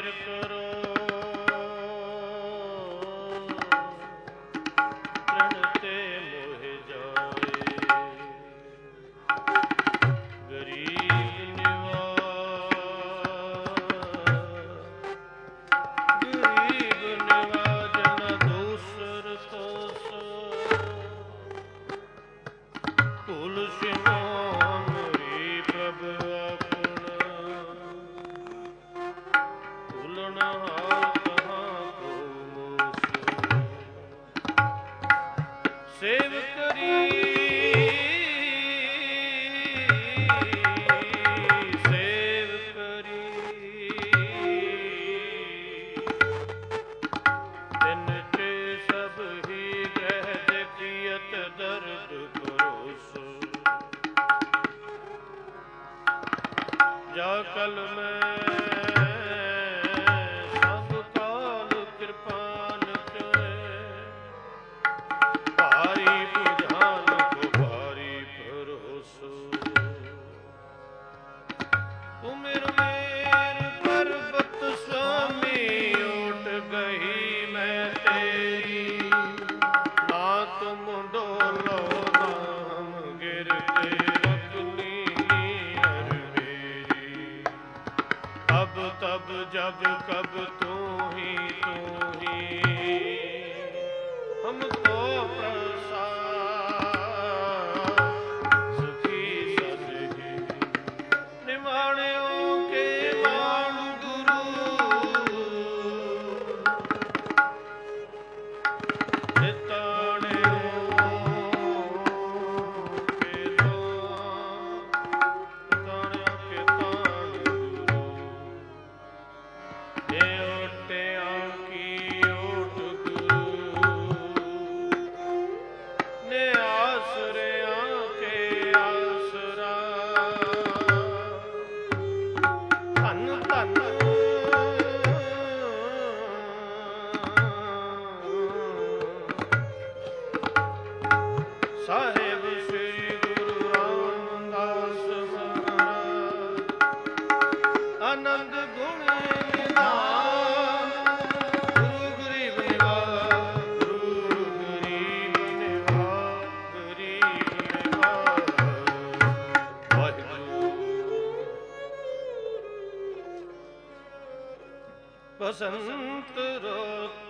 ਬਸੰਤ ਰੁੱਤ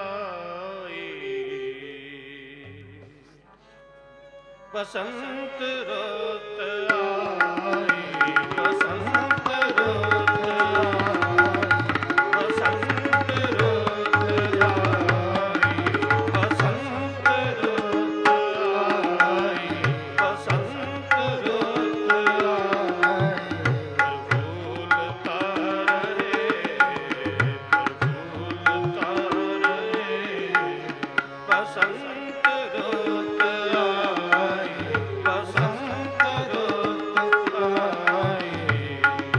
ਆਈ, ਬਸੰਤ ਰੁੱਤ ਆਈ, ਬਸੰਤ ਰੁੱਤ ਆਈ, ਬਸੰਤ ਰੁੱਤ ਆਈ, ਬਸੰਤ ਰੁੱਤ ਆਈ, ਬਸੰਤ ਰੁੱਤ ਆਈ। ਫੂਲ ਤਾਰੇ, ਫੂਲ ਤਾਰੇ, ਬਸੰਤ ਰੁੱਤ ਆਈ, ਬਸੰਤ ਰੁੱਤ ਆਈ।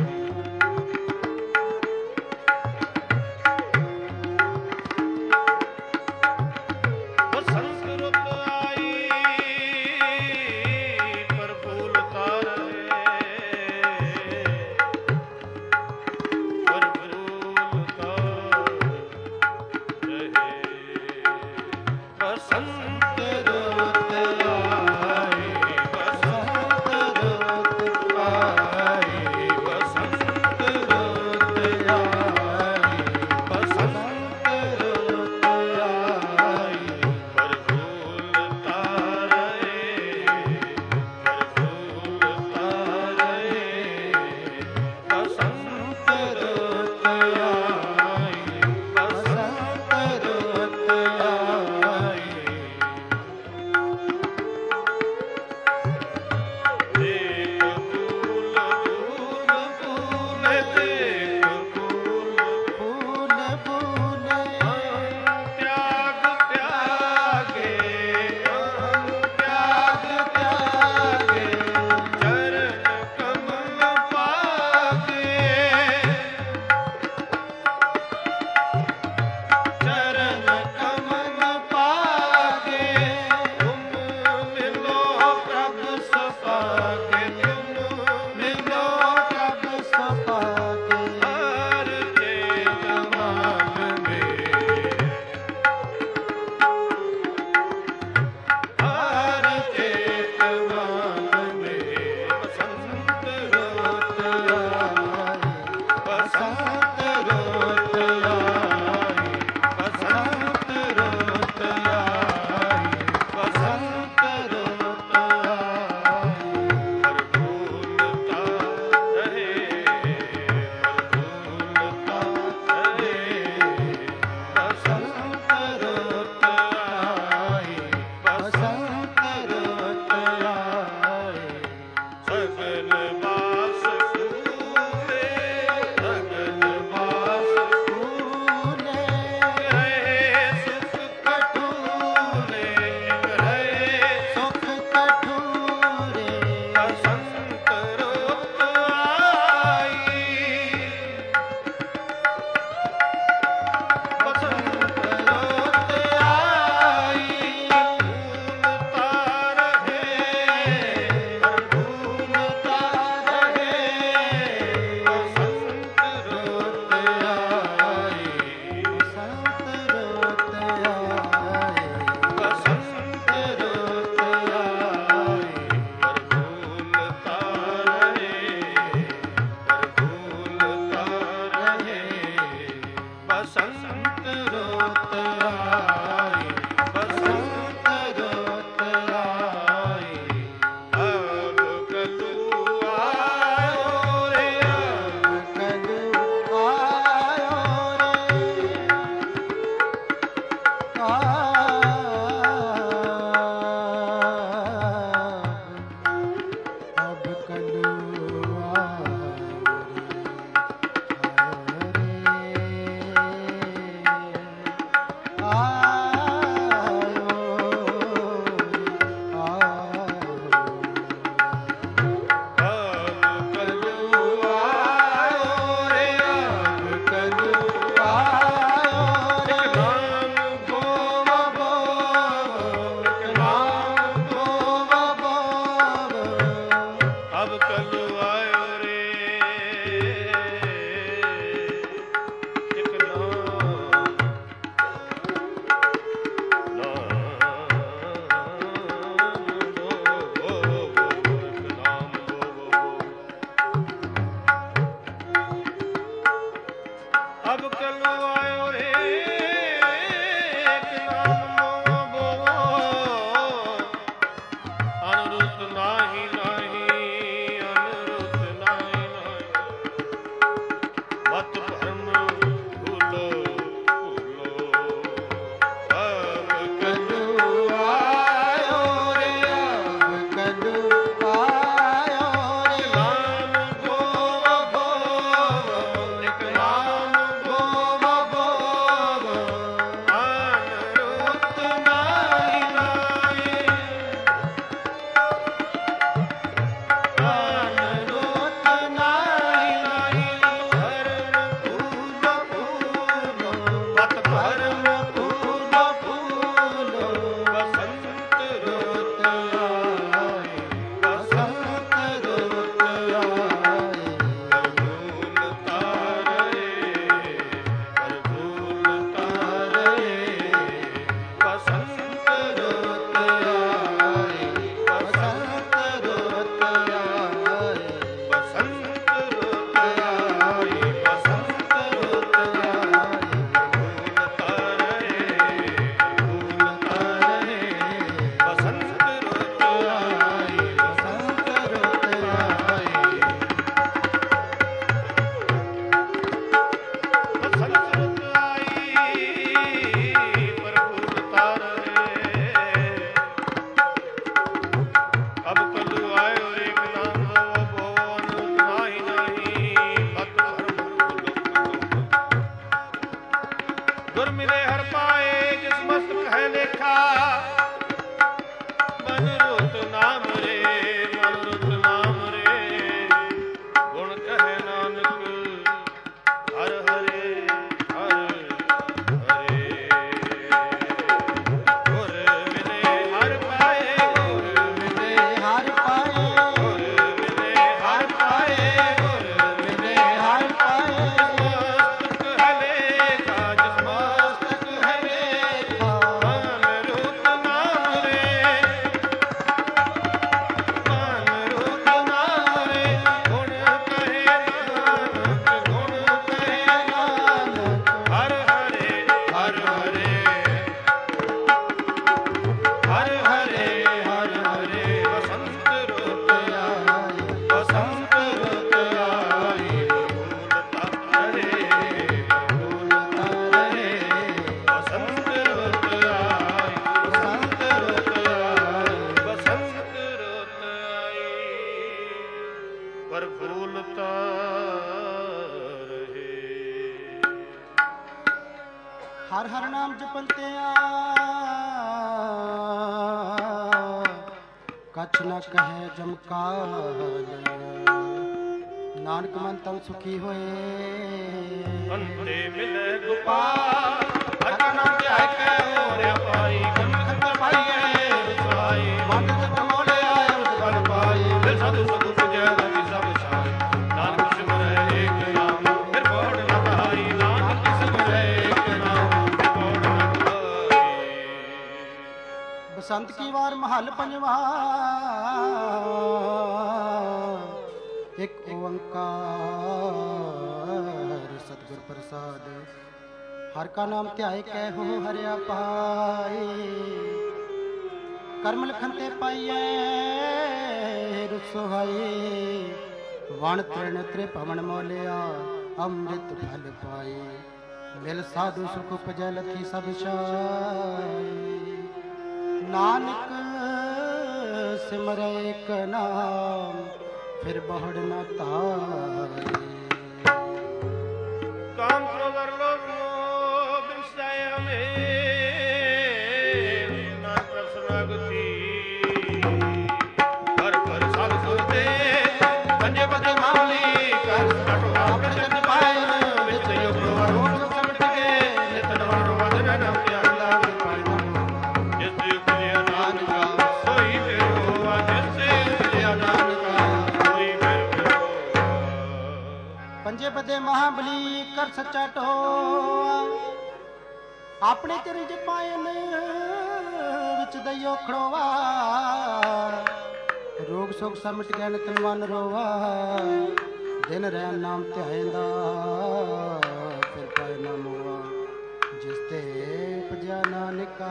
ਬਸੰਤ ਰੁੱਤ ਆਈ, ਬਸੰਤ ਰੁੱਤ ਆਈ, ਅਬ ਕਲੂ ਆਇਓ ਰੇ, ਅਬ ਕਲੂ ਆਇਓ ਰੇ, ਅਬ ਕਲੂ ਹਰ ਹਰ ਨਾਮ ਜਪੰਤਿਆ ਕਛ ਨ ਕਹੈ ਜਮਕਾਲ ਨਾਨਕ ਮਨ ਤਨ ਸੁਖੀ ਹੋਏ ਅੰਤੇ ਮਿਲੇ ਗੋਪਾਲ ਹਰ ਕਾ ਨਾਮ ਧਿਆਇ ਕੈ ਹੋਰਿ ਪਾਈ ਗੰਖ ਪਾਈਏ ਵਿਸਾਈ ਮਨ ਜਪ ਮੋਲੇ ਆਏ ਉਦਗਲ ਪਾਈ ਫਿਰ ਸਾਧੂ ਸਤੂ ਪੁਜੈ ਰਤੀ ਸਭ ਛਾਈ ਨਾਨਕ ਸਿਮਰੈ ਏਕ ਨਾਮ ਫਿਰ ਪੌੜ ਨ ਪਾਈ ਨਾਨਕ ਸਿਮਰੈ ਏਕ ਨਾਮ ਫਿਰ ਪੌੜ ਨ ਪਾਈ। ਬਸੰਤ ਕੀ ਵਾਰ ਮਹੱਲ ਪੰਜਵਾ ਇੱਕ ਓੰਕਾਰ ਸਤਿਗੁਰ ਪ੍ਰਸਾਦ ਹਰ ਕਾ ਨਾਮ ਧਿਆਏ ਕਹਿ ਹੋ ਹਰਿਆ ਪਾਏ। ਕਰਮ ਲਖਨ ਤੇ ਪਾਈਐ ਰਸੋਹਾਏ। ਵਣ ਤ੍ਰਿਣ ਤ੍ਰਿਭਵਨ ਮੋਲਿਆ ਅੰਮ੍ਰਿਤ ਫਲ ਪਾਏ। ਮਿਲ ਸਾਧੂ ਸੁਖ ਉਪਜੈ ਲਖੀ ਸਭ ਛਾਏ। ਨਾਨਕ ਸਿਮਰੈ ਏਕ ਨਾਮ ਫਿਰ ਬਹੁੜ ਨਾ ਧਾਰੇ। ਕਾਮ ਕ੍ਰੋਧ ਲੋਭ ਮੋਹ ਬਿਨਸੈ ਹਮੇ ਨਾਨਕ ਸਰਗਤੀ ਹਰ ਹਰ ਸਭ ਸੁਰਤੇ ਪੰਜੇ ਪਦੇ ਮਾਲੀ ਕਰ ਸਟੋ ਆਪਨ ਜਨ ਪਾਇ ਵਿੱਚ ਯੁਗ ਰੋਗ ਸਮਟ ਕੇ ਨਿਤ ਨਵ ਵਦਨ ਨਾਮ ਧਿਆਨ ਲਾਗੇ ਪਾਇ। ਜਿਸ ਯੁਗ ਜਿਆ ਨਾਨਕਾ ਸੋਈ ਫਿਰੋ ਜਿਸ ਜਿਆ ਨਾਨਕਾ ਸੋਈ ਫਿਰੋ। ਪੰਜੇ ਪਦੇ ਮਹਾਬਲੀ ਕਰ ਸੱਚਾ ਢੋਆ। ਆਪਣੇ ਚਰਿਜ ਪਾਇਨ ਵਿੱਚ ਦਈਓ ਖੜੋਵਾ। ਰੋਗ ਸੋਗ ਸਮਟ ਗਿਆ ਨਿਤ ਮਨ ਰੋਵਾ। ਦਿਨ ਰਹਿ ਨਾਮ ਧਿਆਇਂਦਾ ਫਿਰ ਪਾਏ ਨਾ ਮੋਆ। ਜਿਸ ਤੇ ਉਪਜਿਆ ਨਾਨਕਾ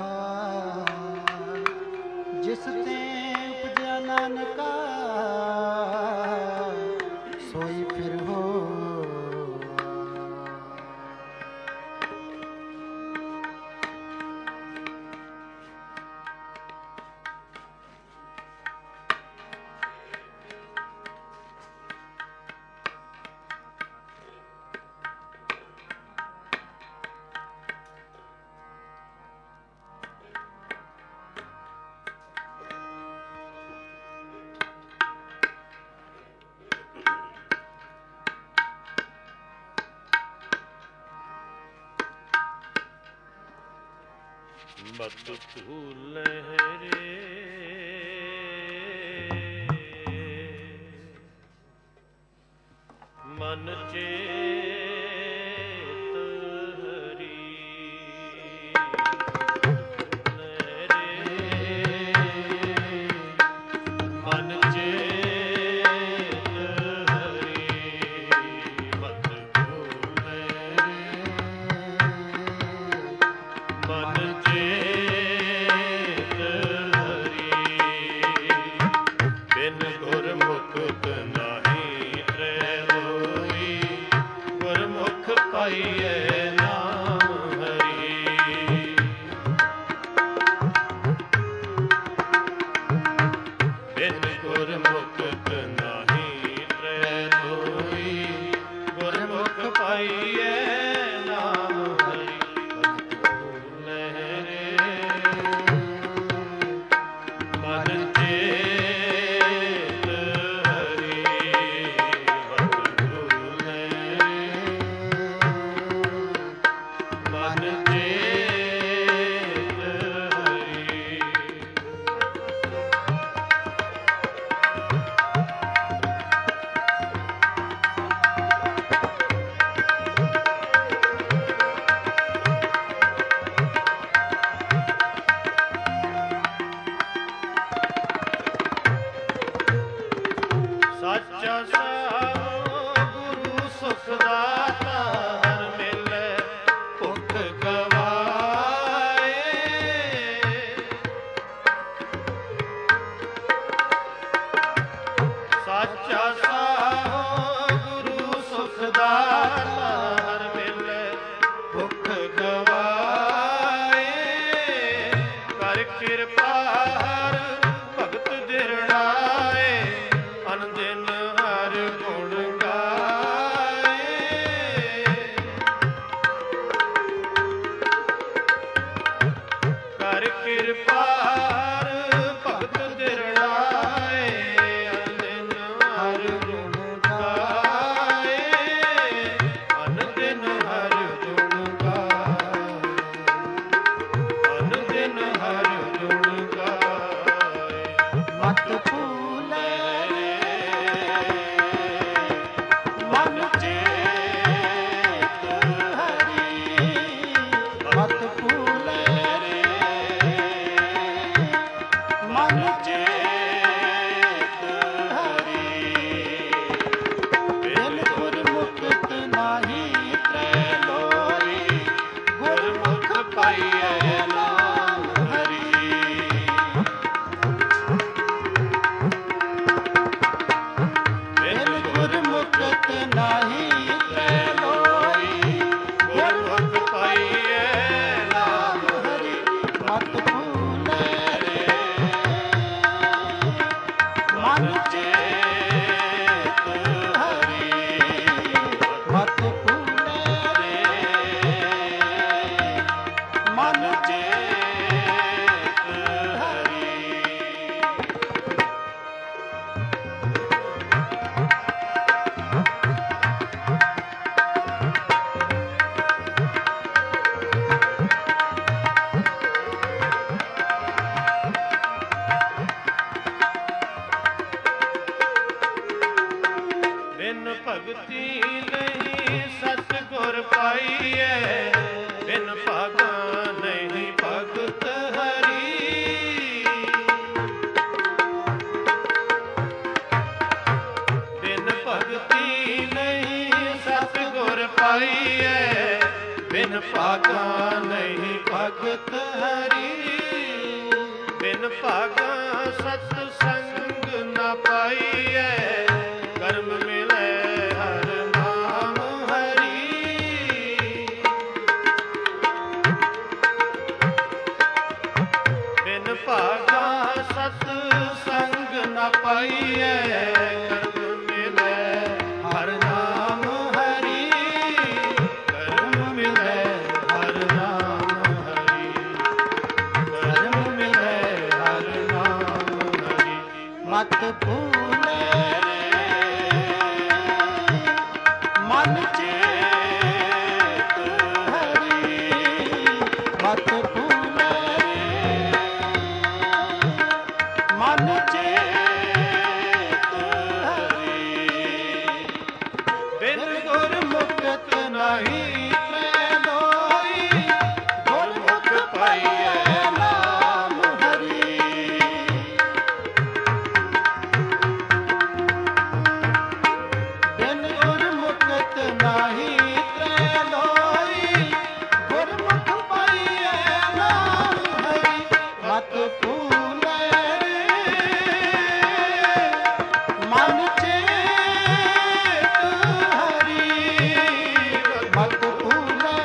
ਜਿਸ ਤੇ ਉਪਜਿਆ ਨਾਨਕਾ ਸੋਈ ਫਿਰ ਹੋ। ਮਤ ਭੂਲਹਿਰੇ ਮਨ ਚੇਤ ਹਰੀ। ਮਨ ਚੇਤ ਹਰੀ ਮਤ ਭੂਲਹਿਰੇ ਮਨ ਚੇਤ ਹਰੀ। ਬਿਨ ਗੁਰਮੁਖ ਨਾਹੀ ਤ੍ਰੈ ਹੋਈ। ਗੁਰਮੁਖ ਪਾਈਐ ਨਾਮ ਹਰੀ। ਬਿਨ ਗੁਰਮੁਖ ਨਾਹੀ ਤ੍ਰੈ ਹੋਈ। ਗੁਰਮੁਖ ਪਾਈਐ ਨਾਮ ਹਰੀ। ਮਨ ਚੇਤ ਹਰੀ ਮਤ ਭੂਲਹਿਰੇ ਮਨ ਚੇਤ ਹਰੀ। ਸਾਚਾ ਸਾਹਿਬ ਗੁਰੂ ਸੁਖ ਦਾਤਾ ਹਰ ਮਿਲੈ ਭੁਖ ਗਵਾਏ। ਸਾਚਾ ਸਾਹਿਬ ਗੁਰੂ ਸੁਖ ਦਾਤਾ ਹਰ ਮਿਲੈ ਭੁਖ ਗਵਾਏ। ਕਰ ਕਿਰਪਾ ਹਰ ਭਗਤ ਦਿਰੜਾਏ। ਅਨ ਦਿਨ ਹਰ ਗੁਣ ਗਾਏ। ਕਰ ਕਿਰਪਾ ਹਰ ਭਗਤ ਦਿਰੜਾਏ। ਅਨ ਦਿਨ ਹਰ ਗੁਣ ਗਾਏ। ਅਨ ਦਿਨ ਹਰ ਗੁਣ ਗਾਏ। ਬਿਨ ਭਾਗਾ ਨਹੀਂ ਭਗਤ ਹਰੀ, ਬਿਨ ਭਾਗਾ ਸਤ ਸੰਗ ਨਾ ਪਾਈਐ, ਕਰਮ ਮਿਲੈ ਹਰ ਨਾਮ ਹਰੀ। ਬਿਨ ਭਾਗਾ ਸਤ ਸੰਗ ਨਾ ਪਾਈਐ, ਕਰਮ ਮਿਲੈ ਹਰ ਨਾਮ ਹਰੀ, ਕਰਮ ਮਿਲੈ ਹਰ ਨਾਮ ਹਰੀ, ਕਰਮ ਮਿਲੈ ਹਰ ਨਾਮ ਹਰੀ। ਮਤ ਭੂਲੇ ਮਨ ਚੇਤ ਹਰੀ, ਮਤ ਭੂਲੇ ਮਨ ਚੇਤ ਹਰੀ। ਬਿਨ ਗੁਰਮੁਖਤ ਨਹੀਂ ਮੈਂ ਲੋਈ, ਗੁਰਮੁਖ ਪਾਈਐ ਨਾਮ ਹਰੀ। ਬਿਨ ਗੁਰਮੁਖਤ ਨਾਹੀ ਤ੍ਰੈ ਲੋਈ, ਗੁਰਮੁਖ ਪਾਈਐ ਨਾਮ ਹਰੀ। ਮਤ ਭੂਲੇ ਮਨ ਚੇਤ ਹਰੀ, ਮਤ ਭੂਲੇ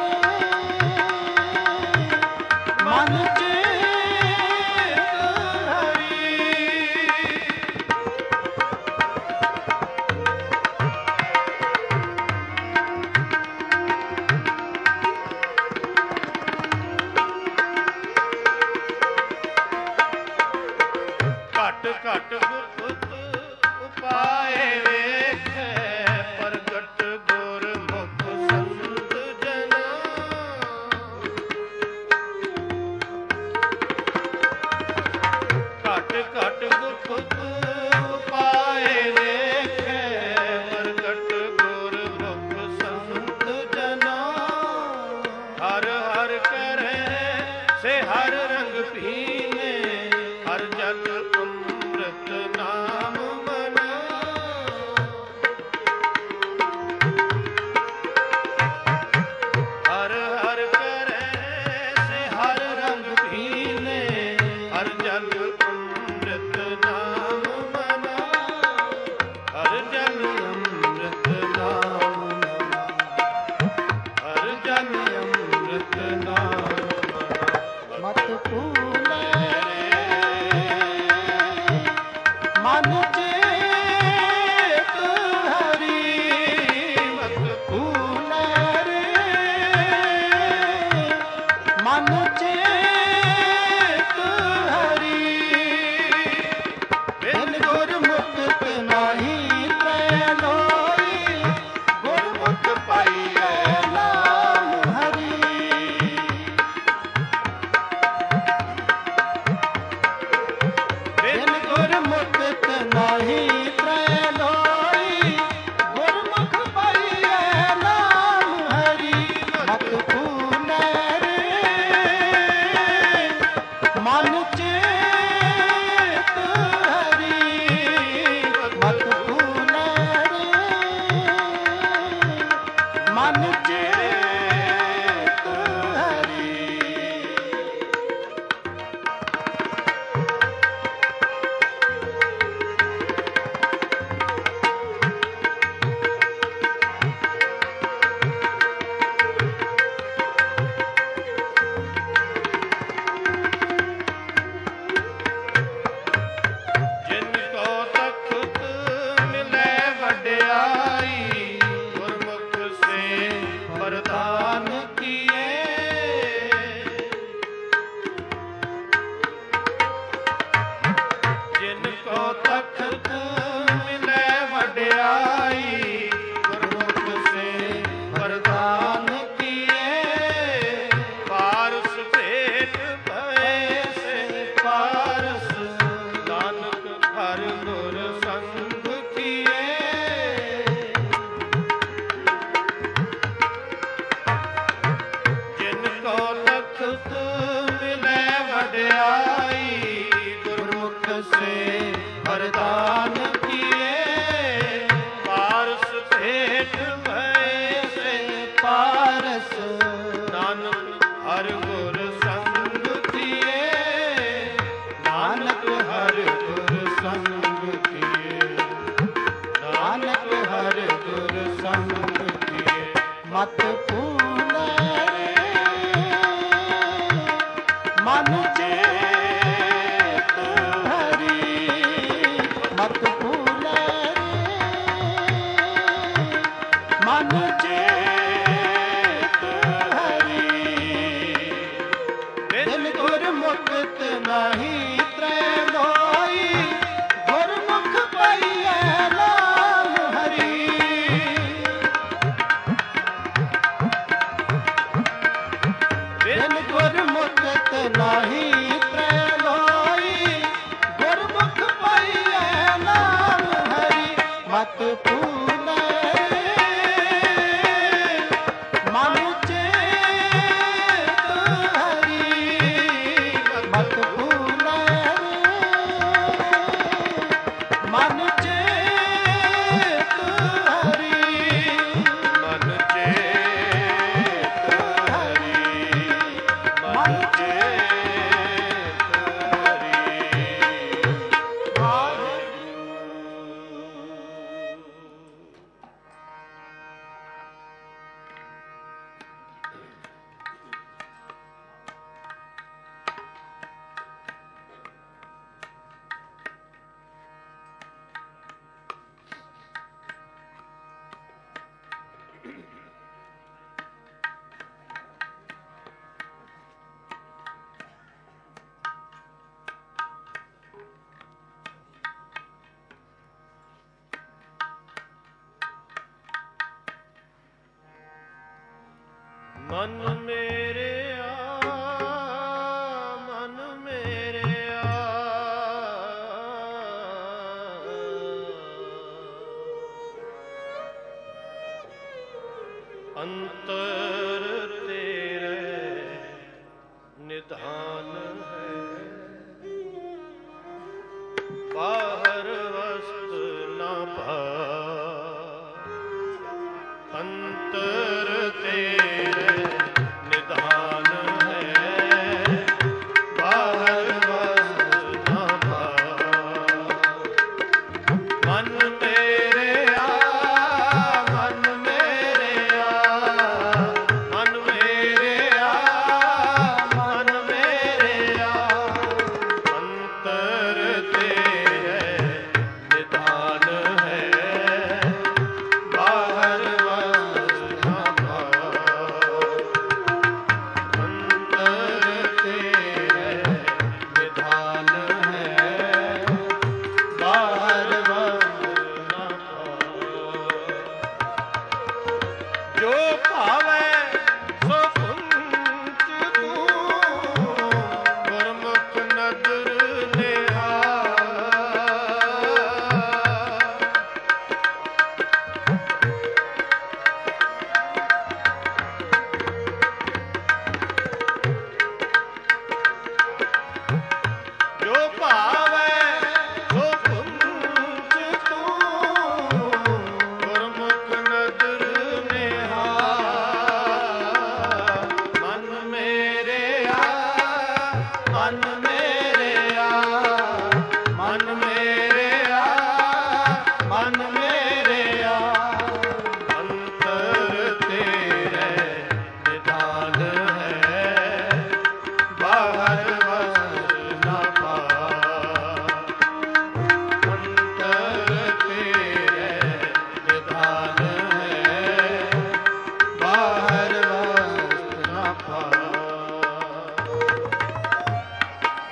ਮਨ ਚੇਤ ਹਰੀ। ਘਟ ਘਟ ਗੁਪਤ ਉਪਾਏ ਵੇਖੈ, ਪ੍ਰਗਟ ਗੁਰਮੁਖ ਸੰਤ ਜਨਾ। ਘਟ ਘਟ ਗੁਪਤ ਉਪਾਏ ਵੇਖੈ, ਪ੍ਰਗਟ ਗੁਰਮੁਖ ਸੰਤ ਜਨਾ। ਹਰ ਹਰ ਕਰੈ ਸੇ ਹਰ ਰੰਗ ਪੀਨੇ, ਹਰ ਜਲ ਅੰਮ੍ਰਿਤ ਨਾਮ ਮਨਾ। ਹਰ ਹਰ ਕਰੈ ਸੇ ਹਰ ਰੰਗ ਪੀਨੇ, ਹਰ ਜਲ ਅੰਮ੍ਰਿਤ ਨਾਮ ਮਨਾ। ਹਰ ਜਲ ਅੰਮ੍ਰਿਤ ਨਾਮ ਮਨਾ, ਹਰ ਜਲ ਅੰਮ੍ਰਿਤ ਨਾਮ ਮਨਾ। ਮਤ ਭੂਲੇ ਮਨ ਚੇਤ ਹਰੀ, ਮਤ ਭੂਲੇ ਮਨ ਚੇਤ ਹਰੀ। ਬਿਨ ਗੁਰਮੁਖਤ ਨਾਹੀ ਤ੍ਰੈ ਲੋਈ, ਗੁਰਮੁਖ ਪਾਈਐ ਨਾਮ ਹਰੀ। ਨਾਹੀ ਤ੍ਰੈ ਲੋਈ, ਗੁਰਮੁਖ ਪਾਈਐ ਨਾਮ ਹਰੀ ਮਤ ਭੂਲੇ। ਮਨ ਚੇਤ ਹਰੀ ਮਤ ਭੂਲੇ, ਮਨ ਚੇਤ ਹਰੀ ਮਨ ਚੇਤ ਹਰੀ ਮਨ ਚੇਤ ਹਰੀ। ਮਨ ਮੇਰਿਆ ਮਨ ਮੇਰਿਆ ਅੰਤਰ ਤੇਰੇ ਨਿਧਾਨ ਹੈ, ਬਾਹਰ ਵਸਤ ਨਾ ਭਾ। ਅੰਤਰ ਤੇਰੇ ਨਿਧਾਨ ਹੈ, ਬਾਹਰ ਵਸਤ ਨਾ ਭਾ। ਮਨ ਮੇਰਿਆ ਮਨ ਮੇਰਿਆ ਮਨ ਮੇਰਿਆ ਮਨ ਮੇਰਿਆ ਅੰਤਰ ਤੇਰੇ ਨਿਧਾਨ ਹੈ, ਬਾਹਰ ਵਸਤ ਨਾ ਭਾ। ਅੰਤਰ ਤੇਰੇ ਨਿਧਾਨ ਹੈ, ਬਾਹਰ ਵਸਤ ਨਾ ਭਾ। ਜੋ ਭਾਵੈ ਸੋ ਕੁੰਚ ਤੂੰ, ਗੁਰਮੁਖ ਨਦਰ ਨਿਹਾਲ। ਜੋ ਭਾਵੈ ਸੋ ਕੁੰਚ ਤੂੰ, ਗੁਰਮੁਖ ਨਦਰ ਨਿਹਾਲ। ਮਨ ਮੇਰਿਆ ਮਨ ਮੇਰਿਆ ਮਨ ਮੇਰਿਆ ਮਨ ਮੇਰਿਆ ਅੰਤਰ ਤੇਰੇ ਨਿਧਾਨ ਹੈ, ਬਾਹਰ ਵਸਤ ਨਾ ਭਾ। ਅੰਤਰ ਤੇਰੇ ਨਿਧਾਨ ਹੈ, ਬਾਹਰ ਵਸਤ ਨਾ ਭਾ।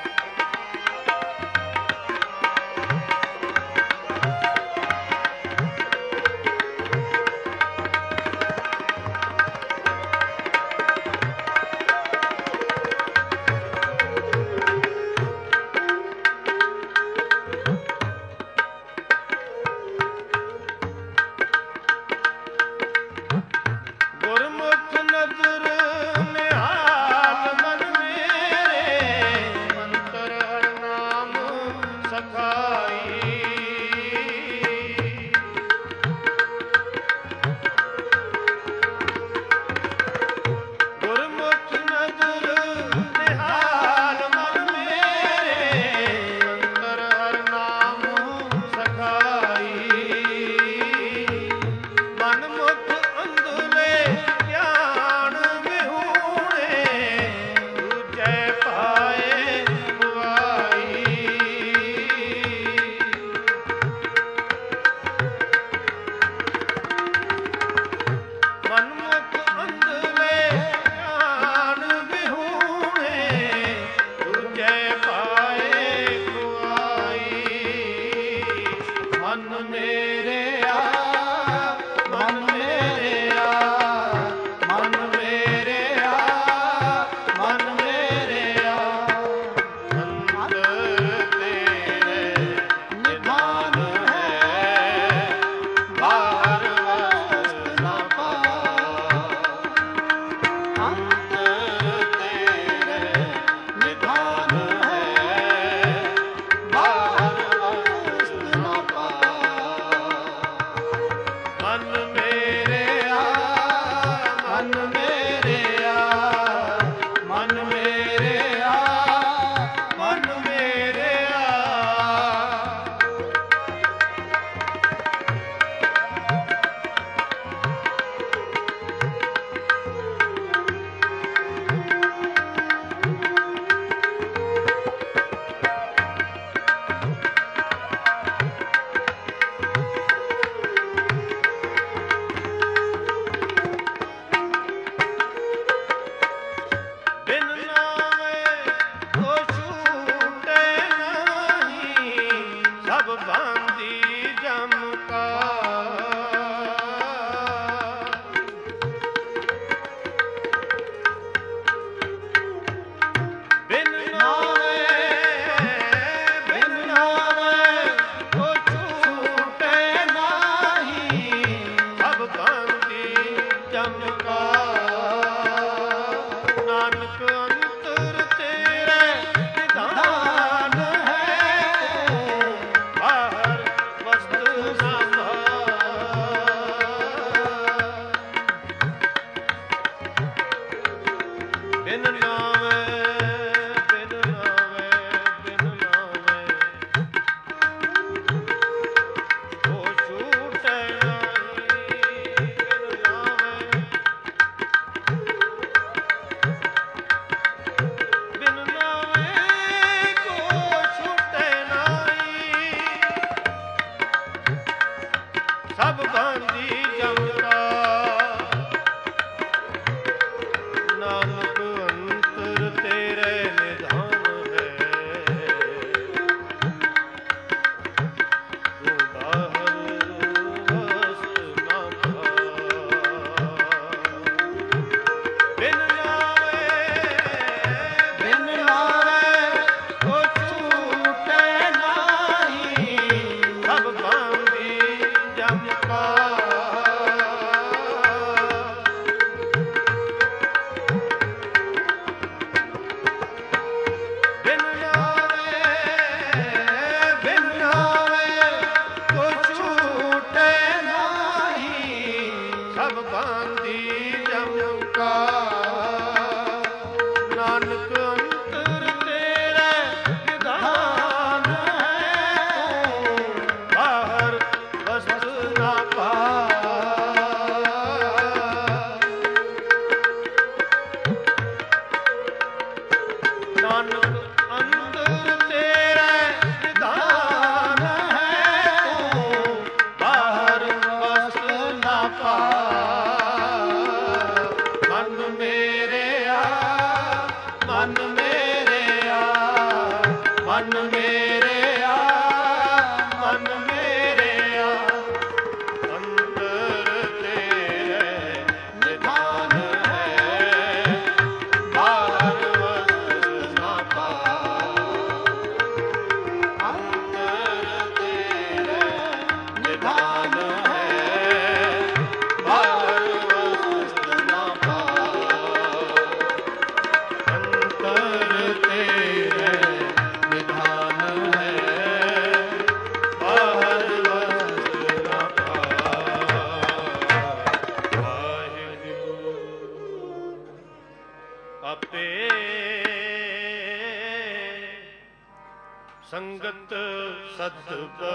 ਸੰਗਤ ਸਤ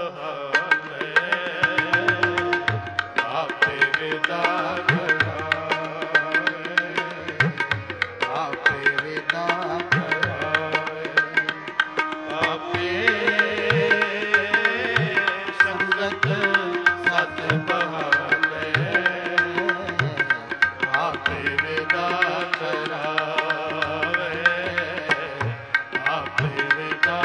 ਬਹਾਨੇ ਆਪੇ ਵਿਦਾ ਕਰਾਵੇ ਆਪੇ ਵਿਦਾ ਕਰਾਵੇ ਆਪੇ ਸੰਗਤ ਸਤ ਬਹਾਨੇ ਆਪੇ ਵਿਦਾ ਕਰਾਵੇ ਆਪੇ ਵਿਦਾ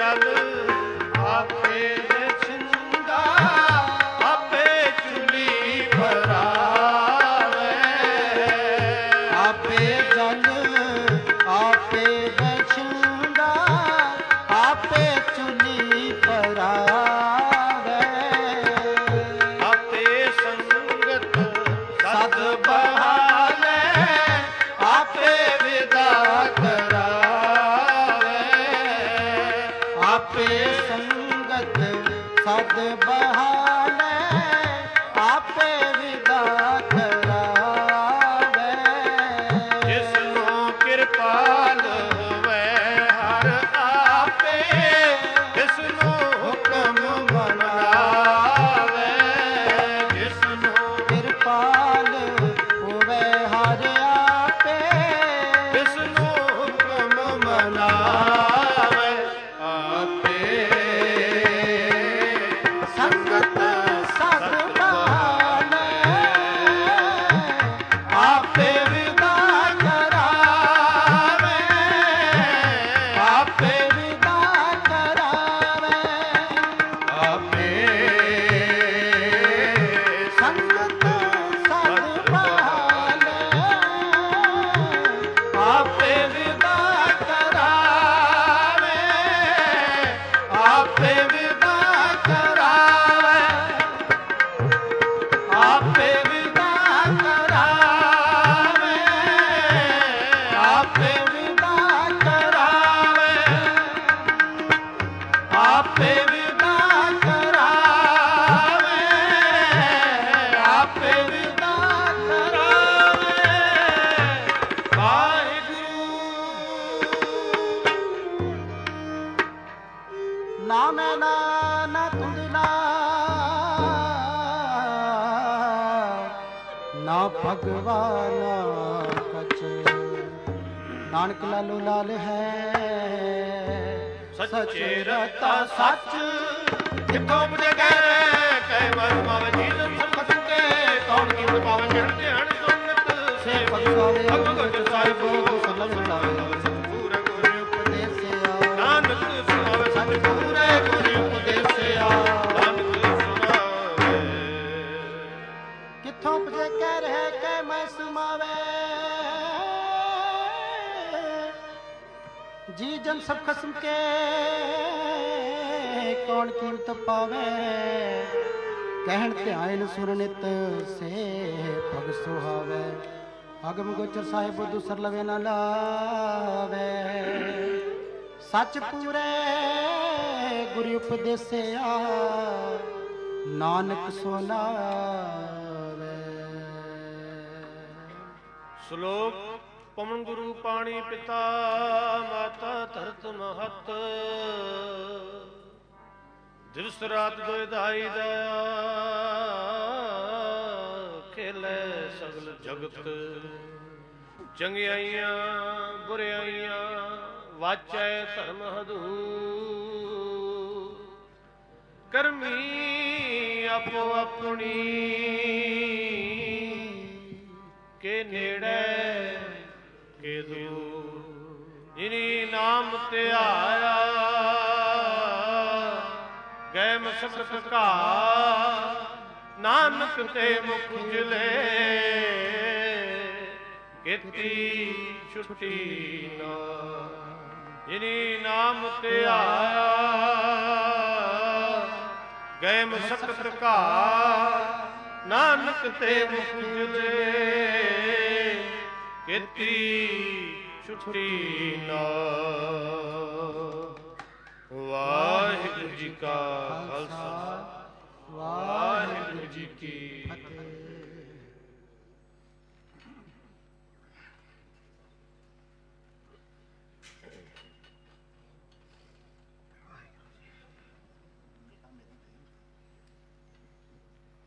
ਜਲ ਆਪੇ ਵਿਛੁੰਦਾ, ਆਪੇ ਚੁਲੀ ਭਰਾਵੇ। ਆਪੇ ਜਲ ਆਪੇ ਵਿਛੁੰਦਾ, ਆਪੇ ਚੁਲੀ ਭਰਾਵੇ। ਆਪੇ ਸੰਗਤ ਸਦ ਸਦ ਬਹਾਲੇ, ਆਪੇ ਵਿਦਾ ਕਰਾਵੇ। ਆਪੇ ਸੰਗਤ ਸਦ ਬਹਾਲੇ, ਆਪੇ ਵਿਦਾ ਕਰਾਵੇ। ਜਿਸਨੂੰ ਕਿਰਪਾਲ ਹੋਵੇ ਹਰ ਆਪੇ, ਜਿਸਨੂੰ ਹੁਕਮ ਮਨਾਵੇ। ਜਿਸਨੂੰ ਕਿਰਪਾਲ ਹੋਵੇ ਹਰ ਆਪੇ, ਜਿਸਨੂੰ ਹੁਕਮ ਮਨਾਵੇ। ਆਪੇ ਸੰਗਤ ਸਦ ਬਹਾਲੇ, ਆਪੇ ਵਿਦਾ ਕਰਾਵੇ। ਆਪੇ ਵਿਦਾ ਕਰਾਵੇ। ਆਪੇ ਸੰਗਤ ਸਦ ਬਹਾਲੇ, ਆਪੇ ਵਿਦਾ ਕਰਾਵੇ। ਆਪੇ ਵਿਦਾ ਕਰਾਵੇ। ਆਪੇ ਵਿਦਾ ਕਰਾਵੇ। ਆਪੇ ਵਿਦਾ ਕਰਾਵੇ। ਆਪੇ ਵਿਦਾ ਕਰਾਵੇ। ਆਪੇ ਵਿਦਾ ਕਰਾਵੇ। ਵਾਹਿਗੁਰੂ ਨਾ ਮੈਂ ਨਾ ਤੁੰਦਲਾ, ਨਾ ਭਗਵਾਨ ਕਛ। ਨਾਨਕ ਲਾਲੋ ਲਾਲ ਹੈ, ਸੱਚੇ ਰਤਾ ਸੱਚ ਜਿੱਥੋਂ ਮੁਝੇ ਕਹਿ ਕਹਿ ਮਨ ਪਾਵੇ ਜੀਵਨ ਸੰਖਤ ਕੇ ਕੌਣ ਕੀਮਤ ਪਾਵੇ ਜਨ ਧਿਆਨ ਸੁਨਤ ਸੇ ਭਗਵਾਨ ਭਗਵਤ ਸਾਹਿਬੋ ਸਤਿ ਮਿਲਾਵੇ। ਪੂਰੇ ਗੁਰੂ ਉਪਦੇਸਿਆ ਨਾਨਕ ਸੁਣਾਵੇ ਸੱਚ ਪੂਰੇ ਗੁਰੂ ਉਪਦੇਸਿਆ। ਨਾਨਕ ਸੁਣਾਵੇ ਕਿੱਥੋਂ ਪੁਜੇ ਕਹਿ ਰਹਿ ਕਹਿ ਮੈਂ ਸੁਮਾਵੇ। ਜੀ ਜਨ ਸਭ ਖਸਮ ਕੇ ਕੌਣ ਕੀਮਤ ਪਾਵੇ। ਕਹਿਣ ਧਿਆਨ ਸੁਰਨਿਤ ਸੇ ਭਗ ਸੁਹਾਵੇ। ਅਗਮ ਗੋਚਰ ਸਾਹਿਬ ਦੂਸਰ ਲਵੇ ਨਾ ਲਾਵੇ। ਸੱਚ ਪੂਰੇ ਗੁਰੂ ਉਪਦੇਸਿਆ, ਨਾਨਕ ਸੋ ਲਾਵੇ। ਸ਼ਲੋਕ ਪਵਨ ਗੁਰੂ ਪਾਣੀ ਪਿਤਾ ਮਾਤਾ ਧਰਤ ਮਹਤ। ਦਿਵਸ ਰਾਤ ਦੋਇ ਦਾਈ ਦਇਆ ਖੇਲੇ ਸਗਲ ਜਗਤ। ਚੰਗਿਆਈਆਂ ਬੁਰਿਆਈਆਂ ਵਾਚੈ ਧਰਮ ਹਦੂਰ। ਕਰਮੀ ਆਪੋ ਆਪਣੀ ਕੇ ਨੇੜੇ ਕੇ ਦੂਰ। ਜਿਨੀ ਨਾਮ ਧਿਆਇਆ ਗਏ ਮਸਕਤ ਘਾ। ਨਾਨਕ ਤੇ ਮੁਖ ਉਜਲੇ ਕੀਤੀ ਛੁੱਟੀ ਨਾ। ਜਿਨੀ ਨਾਮ ਧਿਆਇਆ ਗਏ ਮਸਕਤ ਘਾ। ਨਾਨਕ ਤੇ ਮੁਖ ਉਜਲੇ ਕੀਤੀ ਛੁੱਟੀ ਨਾ।